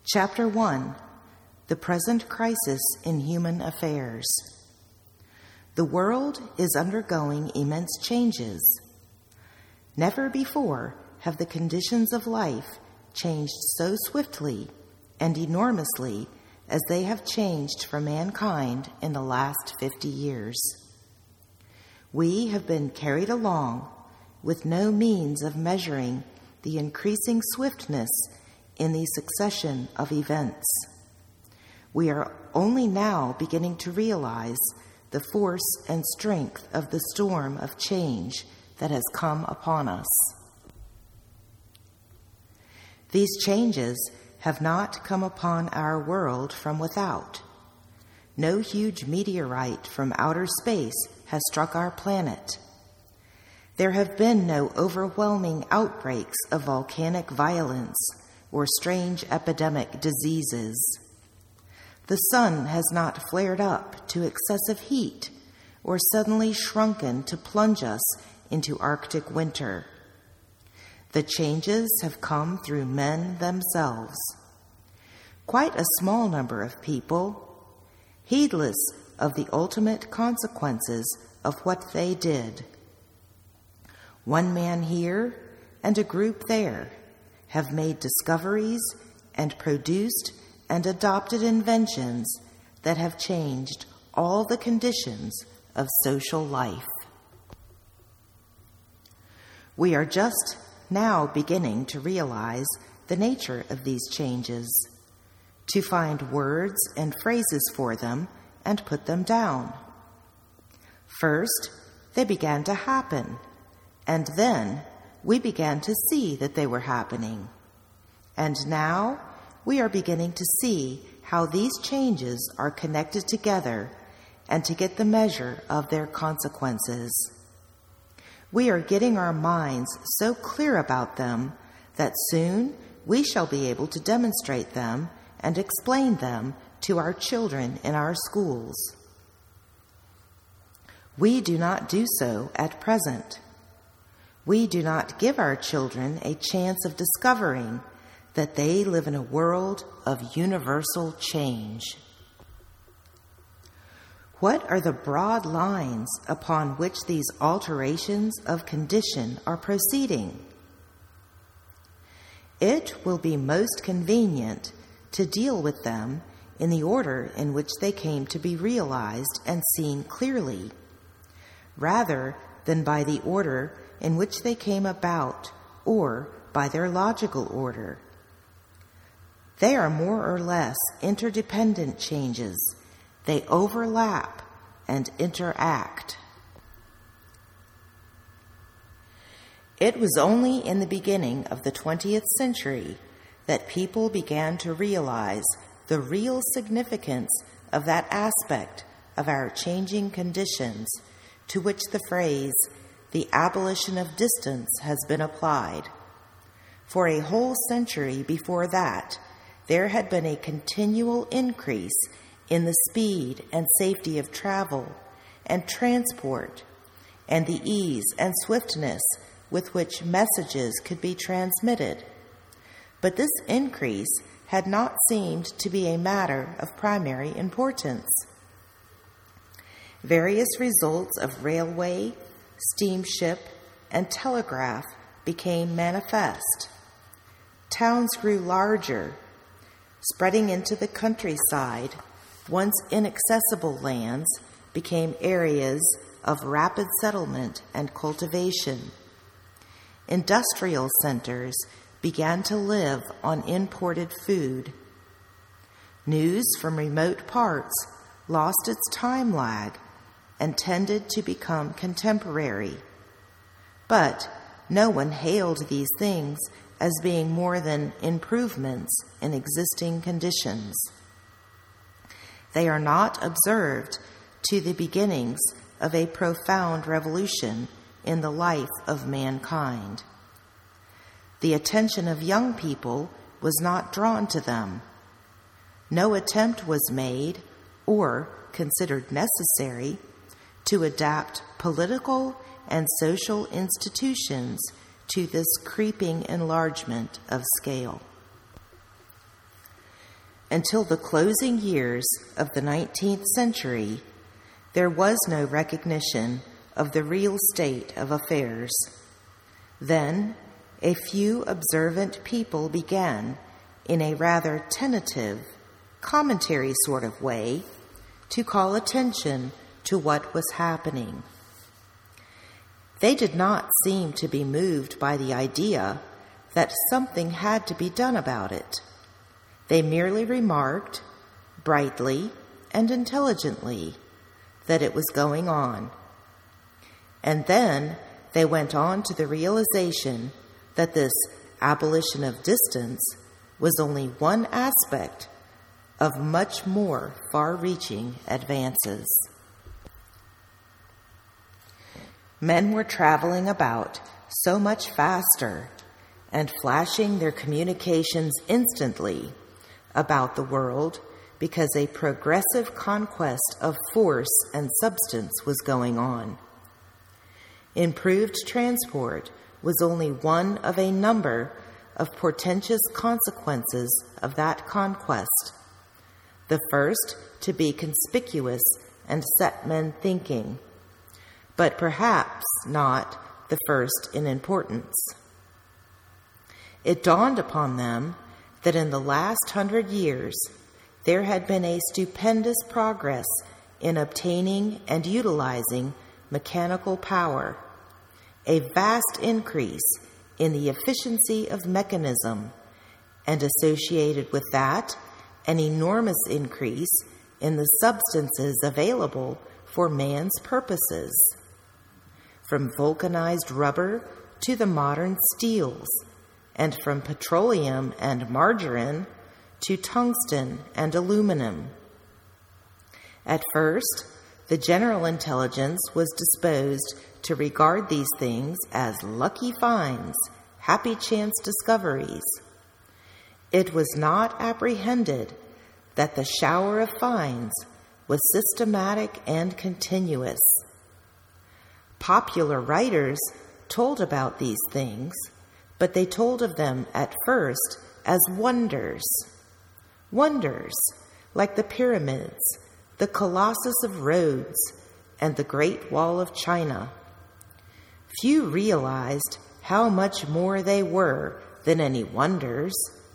Chapter 1: The Present Crisis in Human Affairs. The world is undergoing immense changes. Never before have the conditions of life changed so swiftly and enormously as they have changed for mankind in the last 50 years. We have been carried along with no means of measuring the increasing swiftness in the succession of events. We are only now beginning to realize the force and strength of the storm of change that has come upon us. These changes have not come upon our world from without. No huge meteorite from outer space has struck our planet. There have been no overwhelming outbreaks of volcanic violence or strange epidemic diseases. The sun has not flared up to excessive heat or suddenly shrunken to plunge us into Arctic winter. The changes have come through men themselves. Quite a small number of people, heedless of the ultimate consequences of what they did. One man here and a group there have made discoveries and produced and adopted inventions that have changed all the conditions of social life. We are just now beginning to realize the nature of these changes, to find words and phrases for them and put them down. First, they began to happen, and then we began to see that they were happening. And now we are beginning to see how these changes are connected together and to get the measure of their consequences. We are getting our minds so clear about them that soon we shall be able to demonstrate them and explain them to our children in our schools. We do not do so at present. We do not give our children a chance of discovering that they live in a world of universal change. What are the broad lines upon which these alterations of condition are proceeding? It will be most convenient to deal with them in the order in which they came to be realized and seen clearly, rather than by the order in which they came about or by their logical order. They are more or less interdependent changes. They overlap and interact. It was only in the beginning of the 20th century that people began to realize the real significance of that aspect of our changing conditions to which the phrase, the abolition of distance, has been applied. For a whole century before that, there had been a continual increase in the speed and safety of travel and transport and the ease and swiftness with which messages could be transmitted. But this increase had not seemed to be a matter of primary importance. Various results of railway, steamship, and telegraph became manifest. Towns grew larger, spreading into the countryside. Once inaccessible lands became areas of rapid settlement and cultivation. Industrial centers began to live on imported food. News from remote parts lost its time lag and tended to become contemporary. But no one hailed these things as being more than improvements in existing conditions. They are not observed to the beginnings of a profound revolution in the life of mankind. The attention of young people was not drawn to them. No attempt was made or considered necessary to adapt political and social institutions to this creeping enlargement of scale. until the closing years of the 19th century, there was no recognition of the real state of affairs. Then, a few observant people began, in a rather tentative, commentary sort of way, to call attention to what was happening. They did not seem to be moved by the idea that something had to be done about it. They merely remarked, brightly and intelligently, that it was going on. And then they went on to the realization that this abolition of distance was only one aspect of much more far-reaching advances. Men were traveling about so much faster and flashing their communications instantly about the world because a progressive conquest of force and substance was going on. Improved transport was only one of a number of portentous consequences of that conquest, the first to be conspicuous and set men thinking, but perhaps not the first in importance. It dawned upon them that in the last 100 years there had been a stupendous progress in obtaining and utilizing mechanical power, a vast increase in the efficiency of mechanism, and associated with that, an enormous increase in the substances available for man's purposes, from vulcanized rubber to the modern steels, and from petroleum and margarine to tungsten and aluminum. At first, the general intelligence was disposed to regard these things as lucky finds, happy chance discoveries. It was not apprehended that the shower of finds was systematic and continuous. Popular writers told about these things, but they told of them at first as wonders. Wonders like the pyramids, the Colossus of Rhodes, and the Great Wall of China. Few realized how much more they were than any wonders.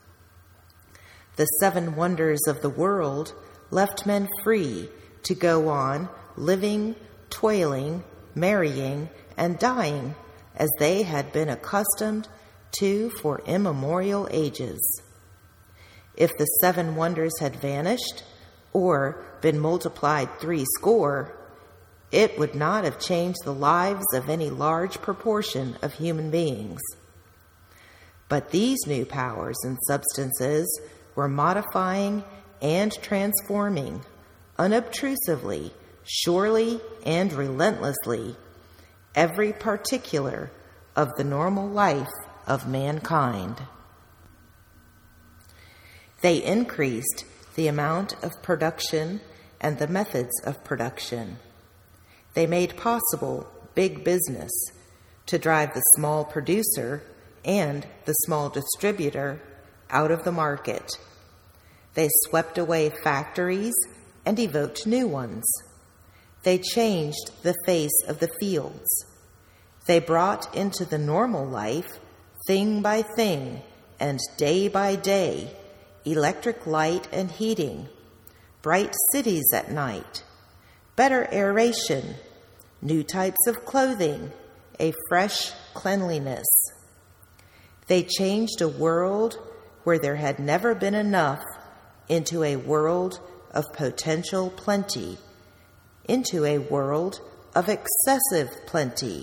The 7 wonders of the world left men free to go on living, toiling, marrying, and dying as they had been accustomed to for immemorial ages. If the 7 wonders had vanished or been multiplied 70, it would not have changed the lives of any large proportion of human beings. But these new powers and substances were modifying and transforming unobtrusively, surely, and relentlessly every particular of the normal life of mankind. They increased the amount of production and the methods of production. They made possible big business to drive the small producer and the small distributor out of the market. They swept away factories and evoked new ones. They changed the face of the fields. They brought into the normal life, thing by thing and day by day, electric light and heating, bright cities at night, better aeration, new types of clothing, a fresh cleanliness. They changed a world where there had never been enough into a world of potential plenty, into a world of excessive plenty.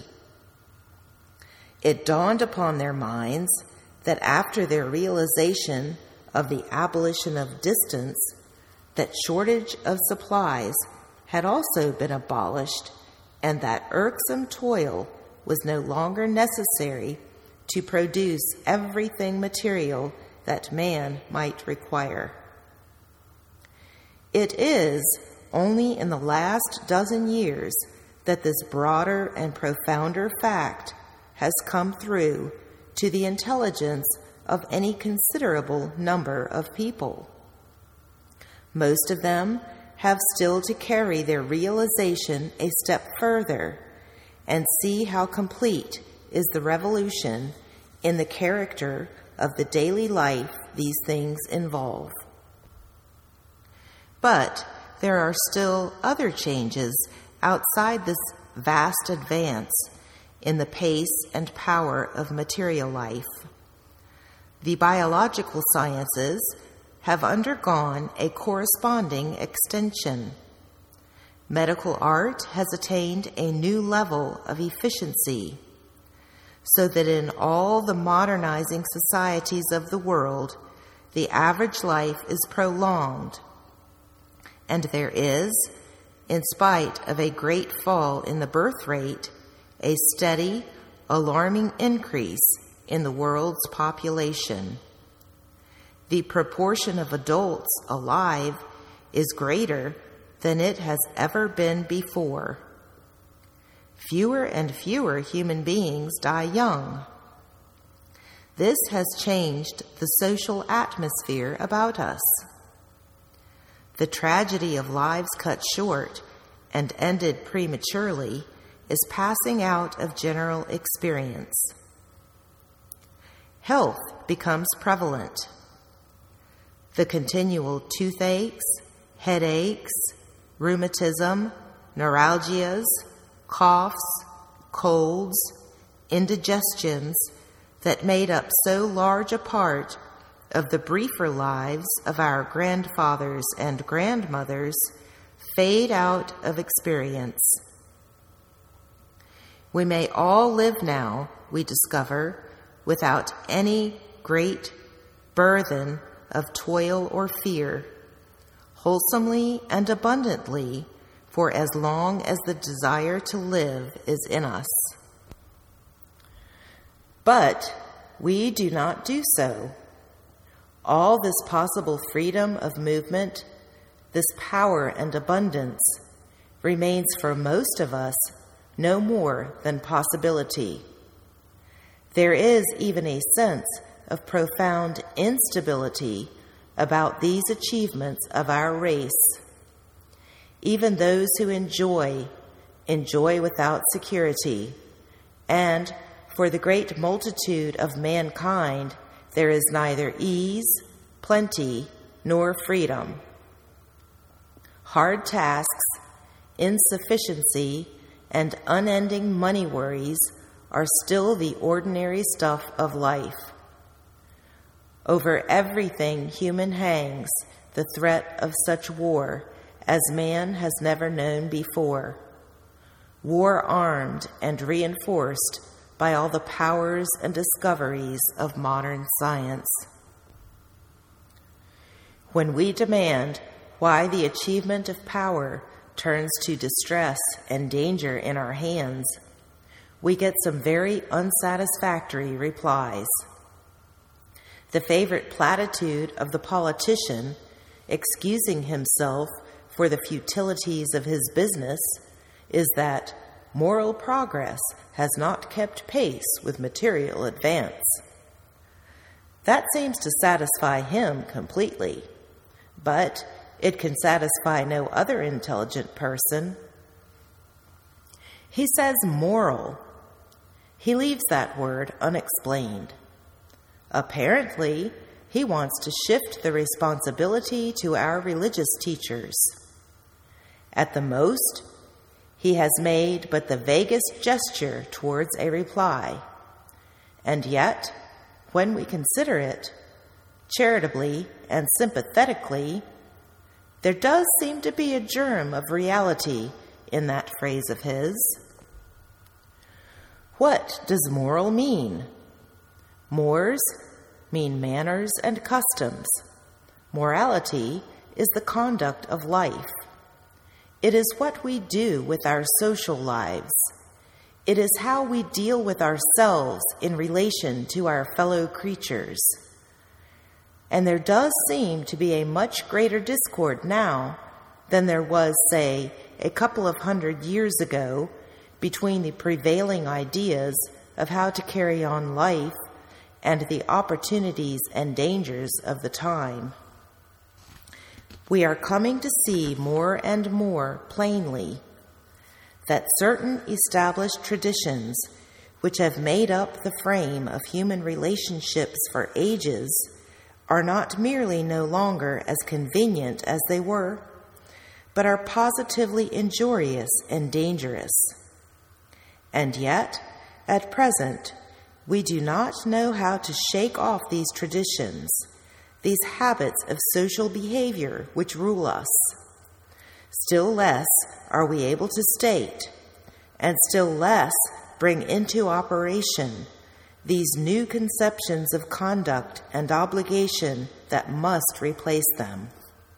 It dawned upon their minds that after their realization of the abolition of distance, that shortage of supplies had also been abolished, and that irksome toil was no longer necessary to produce everything material that man might require. It is only in the last dozen years that this broader and profounder fact has come through to the intelligence of any considerable number of people. Most of them have still to carry their realization a step further and see how complete is the revolution in the character of the daily life these things involve. But there are still other changes outside this vast advance in the pace and power of material life. The biological sciences have undergone a corresponding extension. Medical art has attained a new level of efficiency, so that in all the modernizing societies of the world, the average life is prolonged, and there is, in spite of a great fall in the birth rate, a steady, alarming increase in the world's population. The proportion of adults alive is greater than it has ever been before. Fewer and fewer human beings die young. This has changed the social atmosphere about us. The tragedy of lives cut short and ended prematurely is passing out of general experience. Health becomes prevalent. The continual toothaches, headaches, rheumatism, neuralgias, coughs, colds, indigestions that made up so large a part of the briefer lives of our grandfathers and grandmothers fade out of experience. We may all live now, we discover, without any great burden of toil or fear, wholesomely and abundantly, for as long as the desire to live is in us. But we do not do so. All this possible freedom of movement, this power and abundance, remains for most of us no more than possibility. There is even a sense of profound instability about these achievements of our race. Even those who enjoy without security, and for the great multitude of mankind, there is neither ease, plenty, nor freedom. Hard tasks, insufficiency, and unending money worries are still the ordinary stuff of life. Over everything human hangs the threat of such war as man has never known before. War armed and reinforced by all the powers and discoveries of modern science. When we demand why the achievement of power turns to distress and danger in our hands, we get some very unsatisfactory replies. The favorite platitude of the politician, excusing himself for the futilities of his business, is that moral progress has not kept pace with material advance. That seems to satisfy him completely, but it can satisfy no other intelligent person. He says moral. He leaves that word unexplained. Apparently, he wants to shift the responsibility to our religious teachers. At the most, he has made but the vaguest gesture towards a reply. And yet, when we consider it, charitably and sympathetically, there does seem to be a germ of reality in that phrase of his. What does moral mean? Mores mean manners and customs. Morality is the conduct of life. It is what we do with our social lives. It is how we deal with ourselves in relation to our fellow creatures. And there does seem to be a much greater discord now than there was, say, a couple of 100 years ago between the prevailing ideas of how to carry on life and the opportunities and dangers of the time. We are coming to see more and more plainly that certain established traditions which have made up the frame of human relationships for ages are not merely no longer as convenient as they were, but are positively injurious and dangerous. And yet, at present, we do not know how to shake off these traditions, these habits of social behavior which rule us. Still less are we able to state, and still less bring into operation, these new conceptions of conduct and obligation that must replace them.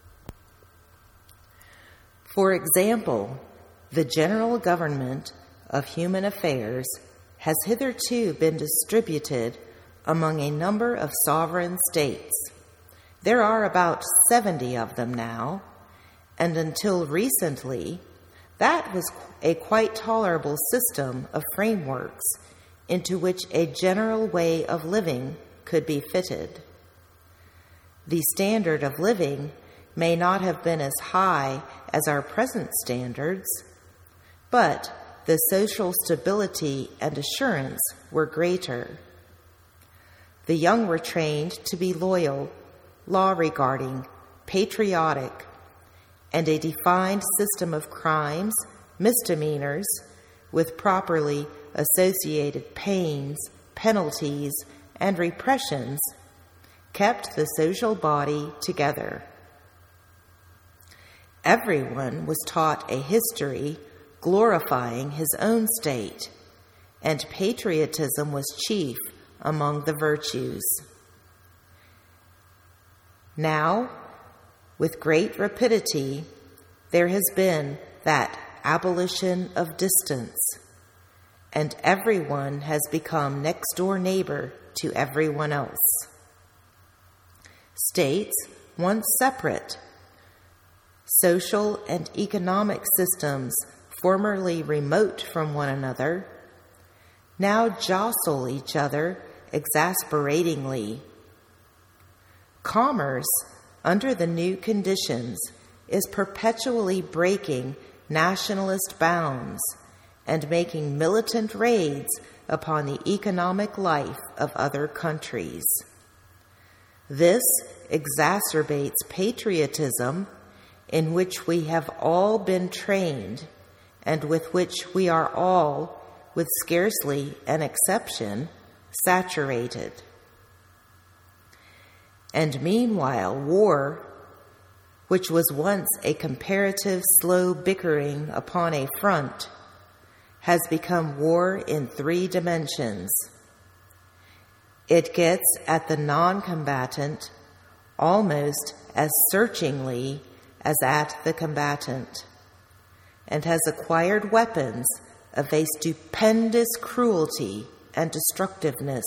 For example, the general government of human affairs has hitherto been distributed among a number of sovereign states. There are about 70 of them now, and until recently, that was a quite tolerable system of frameworks into which a general way of living could be fitted. The standard of living may not have been as high as our present standards, but the social stability and assurance were greater. The young were trained to be loyal, law-regarding, patriotic, and a defined system of crimes, misdemeanors, with properly associated pains, penalties, and repressions, kept the social body together. Everyone was taught a history glorifying his own state, and patriotism was chief among the virtues. Now, with great rapidity, there has been that abolition of distance, and everyone has become next-door neighbor to everyone else. States, once separate, social and economic systems formerly remote from one another, now jostle each other exasperatingly. Commerce, under the new conditions, is perpetually breaking nationalist bounds and making militant raids upon the economic life of other countries. This exacerbates patriotism, in which we have all been trained and with which we are all, with scarcely an exception, saturated. And meanwhile, war, which was once a comparative slow bickering upon a front, has become war in 3 dimensions. It gets at the non-combatant almost as searchingly as at the combatant, and has acquired weapons of a stupendous cruelty and destructiveness.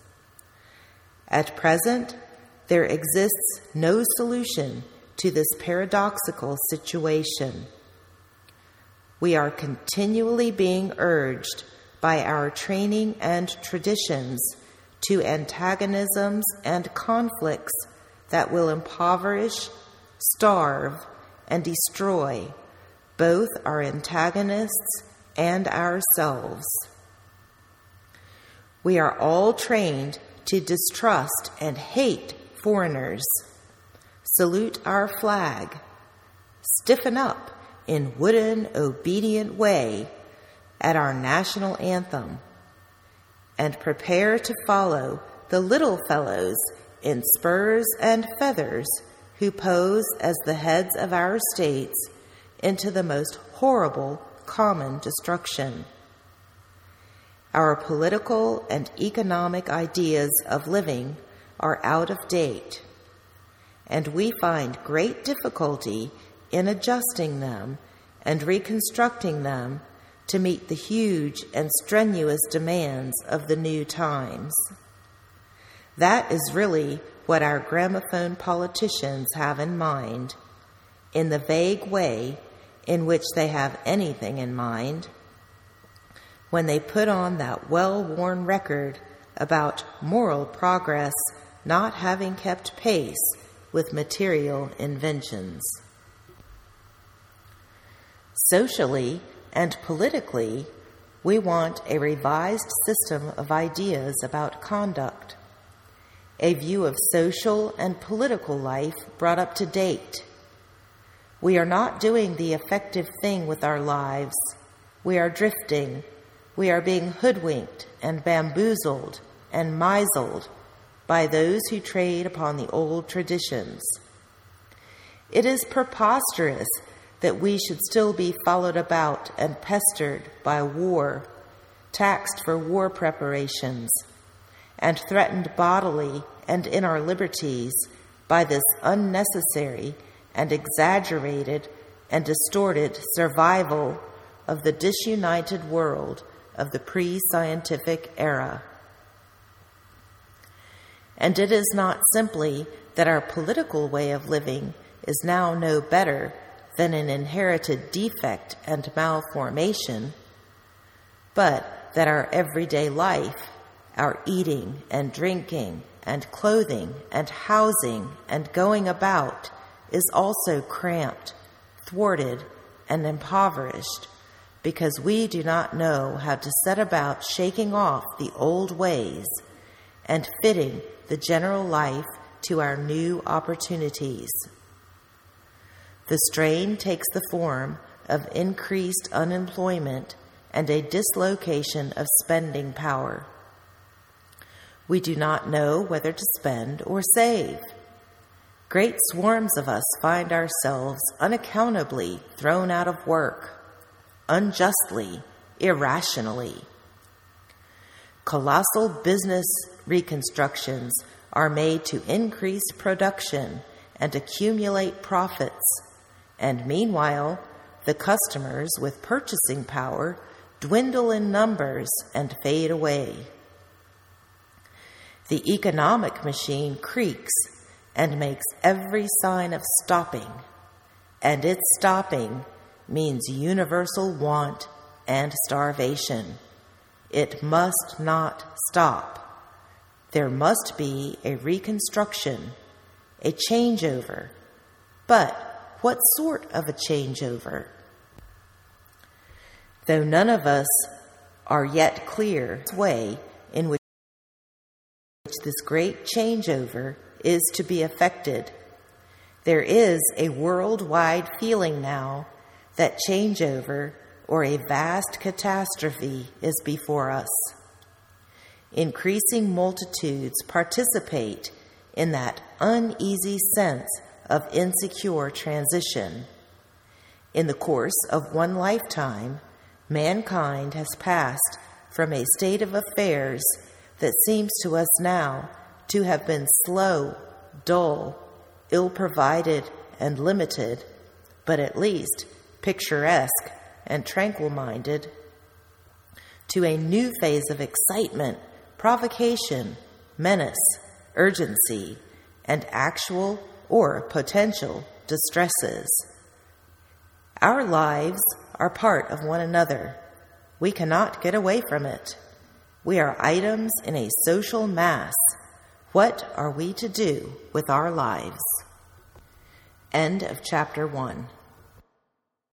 At present, there exists no solution to this paradoxical situation. We are continually being urged by our training and traditions to antagonisms and conflicts that will impoverish, starve, and destroy both our antagonists and ourselves. We are all trained to distrust and hate foreigners, salute our flag, stiffen up in wooden, obedient way at our national anthem, and prepare to follow the little fellows in spurs and feathers who pose as the heads of our states into the most horrible common destruction. Our political and economic ideas of living are out of date, and we find great difficulty in adjusting them and reconstructing them to meet the huge and strenuous demands of the new times. That is really what our gramophone politicians have in mind, in the vague way in which they have anything in mind, when they put on that well-worn record about moral progress not having kept pace with material inventions. Socially and politically, we want a revised system of ideas about conduct, a view of social and political life brought up to date. We are not doing the effective thing with our lives. We are drifting. We are being hoodwinked and bamboozled and misled by those who trade upon the old traditions. It is preposterous that we should still be followed about and pestered by war, taxed for war preparations, and threatened bodily and in our liberties by this unnecessary and exaggerated and distorted survival of the disunited world of the pre-scientific era. And it is not simply that our political way of living is now no better than an inherited defect and malformation, but that our everyday life, our eating and drinking and clothing and housing and going about is also cramped, thwarted, and impoverished, because we do not know how to set about shaking off the old ways and fitting the general life to our new opportunities. The strain takes the form of increased unemployment and a dislocation of spending power. We do not know whether to spend or save. Great swarms of us find ourselves unaccountably thrown out of work, unjustly, irrationally. Colossal business reconstructions are made to increase production and accumulate profits, and meanwhile, the customers with purchasing power dwindle in numbers and fade away. The economic machine creaks and makes every sign of stopping, and its stopping means universal want and starvation. It must not stop. There must be a reconstruction, a changeover. But what sort of a changeover? Though none of us are yet clear the way in which this great changeover is to be effected, there is a worldwide feeling now that changeover or a vast catastrophe is before us. Increasing multitudes participate in that uneasy sense of insecure transition. In the course of one lifetime, mankind has passed from a state of affairs that seems to us now to have been slow, dull, ill-provided, and limited, but at least picturesque and tranquil-minded, to a new phase of excitement, provocation, menace, urgency, and actual or potential distresses. Our lives are part of one another. We cannot get away from it. We are items in a social mass. What are we to do with our lives? End of chapter 1.